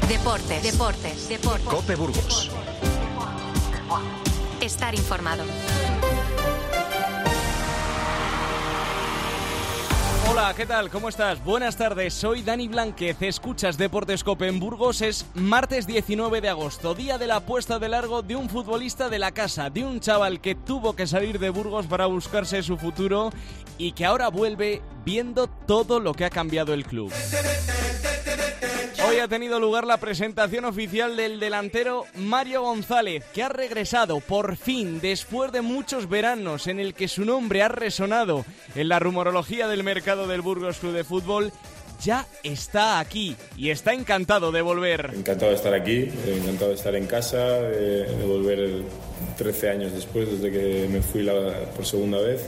Deportes. COPE Burgos. Estar informado. Hola, ¿qué tal? ¿Cómo estás? Buenas tardes, soy Dani Blánquez, escuchas Deportes COPE en Burgos. Es martes 19 de agosto, día de la puesta de largo de un futbolista de la casa, de un chaval que tuvo que salir de Burgos para buscarse su futuro y que ahora vuelve viendo todo lo que ha cambiado el club. Hoy ha tenido lugar la presentación oficial del delantero Mario González, que ha regresado por fin después de muchos veranos en el que su nombre ha resonado en la rumorología del mercado del Burgos Club de Fútbol. Ya está aquí y está encantado de volver. Encantado de estar aquí, encantado de estar en casa, de volver 13 años después, desde que me fui por segunda vez.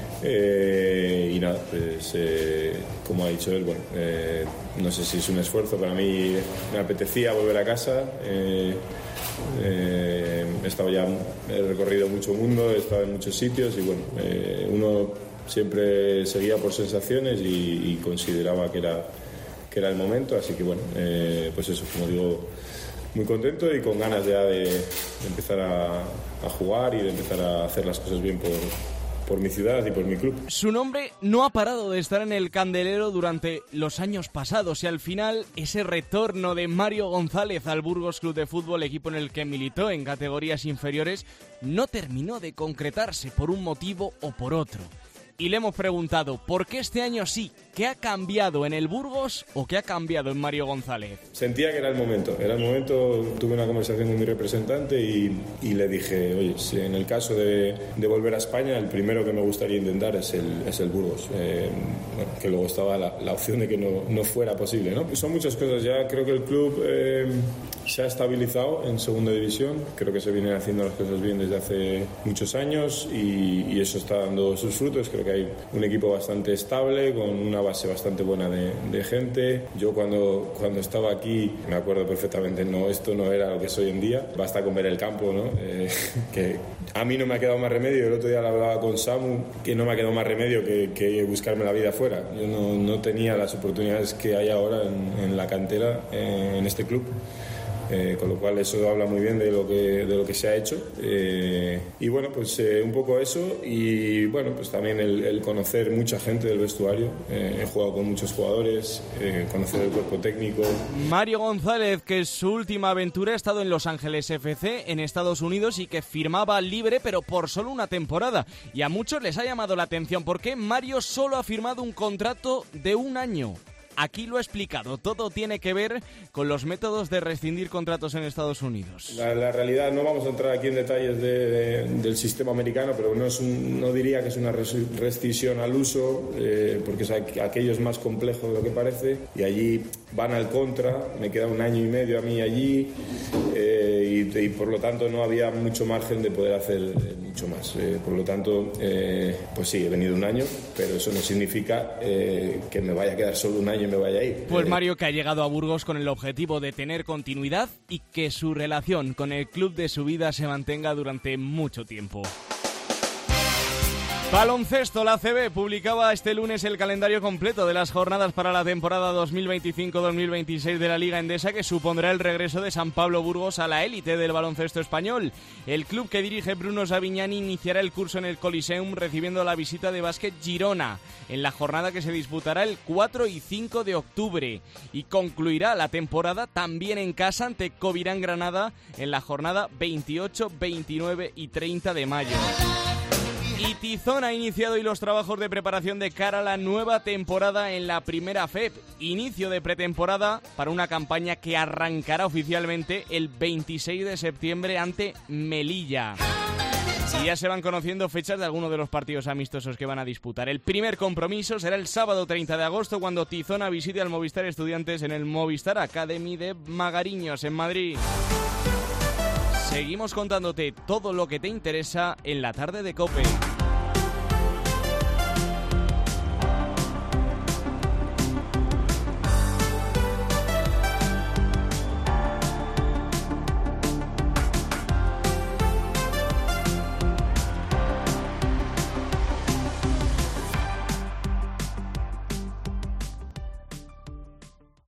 Y nada, pues como ha dicho él, bueno, no sé si es un esfuerzo, para mí me apetecía volver a casa. He recorrido mucho mundo, he estado en muchos sitios y bueno, uno siempre seguía por sensaciones y consideraba que era el momento, así que bueno, pues eso, como digo, muy contento y con ganas ya de empezar a jugar y de empezar a hacer las cosas bien por mi ciudad y por mi club. Su nombre no ha parado de estar en el candelero durante los años pasados y al final ese retorno de Mario González al Burgos Club de Fútbol, equipo en el que militó en categorías inferiores, no terminó de concretarse por un motivo o por otro. Y le hemos preguntado, ¿por qué este año sí? ¿Qué ha cambiado en el Burgos o qué ha cambiado en Mario González? Sentía que era el momento, tuve una conversación con mi representante y le dije, oye, si en el caso de volver a España, el primero que me gustaría intentar es el Burgos. Bueno, que luego estaba la opción de que no fuera posible, ¿no? Son muchas cosas, ya creo que el club se ha estabilizado en segunda división, creo que se vienen haciendo las cosas bien desde hace muchos años y eso está dando sus frutos. Creo que hay un equipo bastante estable, con una base bastante buena de gente. Yo cuando estaba aquí, me acuerdo perfectamente, esto no era lo que es hoy en día. Basta con ver el campo, ¿no? Que a mí no me ha quedado más remedio. El otro día lo hablaba con Samu, que no me ha quedado más remedio que buscarme la vida afuera. Yo no tenía las oportunidades que hay ahora en la cantera, en este club. Con lo cual eso habla muy bien de lo que se ha hecho y bueno, pues un poco eso y bueno, pues también el conocer mucha gente del vestuario. He jugado con muchos jugadores, conocer el cuerpo técnico. Mario González, que su última aventura ha estado en Los Ángeles FC en Estados Unidos y que firmaba libre pero por solo una temporada, y a muchos les ha llamado la atención porque Mario solo ha firmado un contrato de un año. Aquí lo ha explicado, todo tiene que ver con los métodos de rescindir contratos en Estados Unidos. La realidad, no vamos a entrar aquí en detalles del sistema americano, pero no diría que es una rescisión al uso, porque aquello es más complejo de lo que parece, y allí van al contra, me queda un año y medio a mí allí, y por lo tanto no había mucho margen de poder hacer mucho más. Por lo tanto, pues sí, he venido un año, pero eso no significa que me vaya a quedar solo un año me vaya a ir. Pues Mario, que ha llegado a Burgos con el objetivo de tener continuidad y que su relación con el club de su vida se mantenga durante mucho tiempo. Baloncesto, la ACB publicaba este lunes el calendario completo de las jornadas para la temporada 2025-2026 de la Liga Endesa, que supondrá el regreso de San Pablo Burgos a la élite del baloncesto español. El club que dirige Bruno Savignani iniciará el curso en el Coliseum recibiendo la visita de Básquet Girona en la jornada que se disputará el 4 y 5 de octubre y concluirá la temporada también en casa ante Covirán Granada en la jornada 28, 29 y 30 de mayo. Y Tizón ha iniciado hoy los trabajos de preparación de cara a la nueva temporada en la Primera FEP. Inicio de pretemporada para una campaña que arrancará oficialmente el 26 de septiembre ante Melilla. Y ya se van conociendo fechas de algunos de los partidos amistosos que van a disputar. El primer compromiso será el sábado 30 de agosto cuando Tizona visite al Movistar Estudiantes en el Movistar Academy de Magariños, en Madrid. Seguimos contándote todo lo que te interesa en la tarde de COPE.